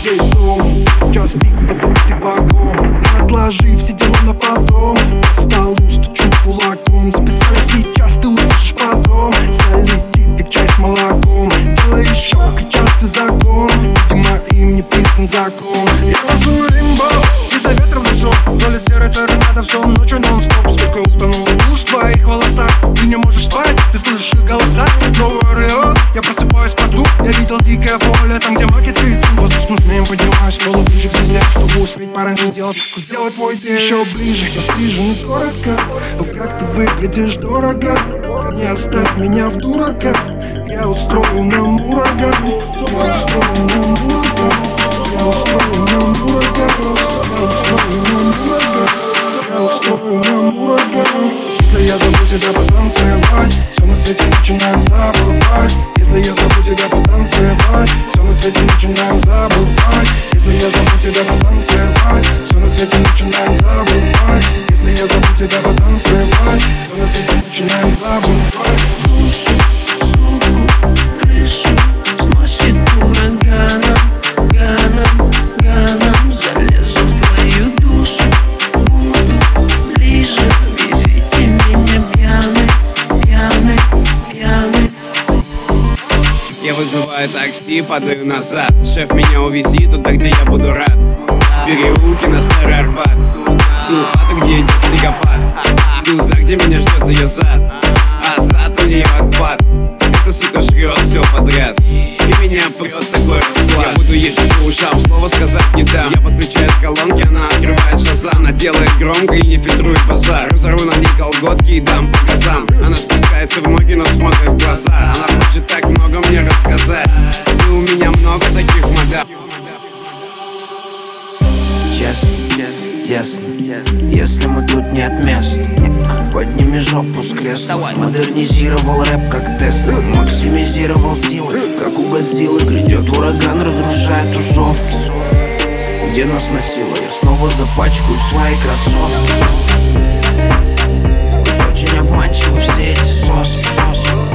весь дом. Час пик, подзабытый вагон. Отложи все дела на потом. По столу стучу кулаком. Записали сейчас, ты услышишь потом. Залетит, как чай с молоком. Делай еще, кричат, ты закон. Видимо, им не писан закон. Я танцую римбо, и за ветром в лицо. Доля серой торнадо, все ночью нон-стоп. Сколько утонула душ в твоих волосах. Ты не можешь спать, ты слышишь их голоса. Новый Орион, я просыпаюсь в поту. Я видел дикое поле, там где маки цветут. Воздушным змеем поднимаюсь полу ближе к звезде, чтобы успеть пораньше сделать твой день еще ближе. Я стрижен и коротко, но как ты выглядишь дорого. Не оставь меня в дурака. Я устрою нам ураган. Я устрою нам ураган. Я устрою нам ураган. Я устрою нам ураган. Я устрою нам ураган. Если я зову тебя потанцевать, все на свете начинаем забывать. Если я зову тебя потанцевать, все на свете начинаем забывать. Если я зову тебя потанцевать, все на свете начинаем забывать. Если я зову тебя потанцевать, все на свете начинаем забывать. Душу, суку, крышу сносит ураганом, ганом, ганом. Залезу в твою душу, буду ближе. Везите меня пьяный, пьяный, пьяный. Я вызываю такси, падаю назад. Шеф, меня увези туда, где я буду рад. В переулке на Старый Арбат, в ту хату, где идет снегопад. Туда, где меня ждет ее зад, а зад у нее отпад. Эта сука жрет все подряд, и меня прет такой расклад. Я буду ездить по ушам, слова сказать не дам. Я подключаюсь к колонке, она открывает шазам. Она делает громко и не фильтрует базар. Разорву на ней колготки и дам по газам. Она спускается в ноги, но смотрит в глаза. Она хочет так много мне рассказать, и у меня много таких мадам. Честно, тесно, если мы тут нет места, подними жопу с кресла. Модернизировал рэп как Тесла, максимизировал силы, как у Годзиллы. Грядет ураган, разрушает тусовки. Где нас носило, я снова запачкаю свои кроссовки. Уж очень обманчивы все эти соски.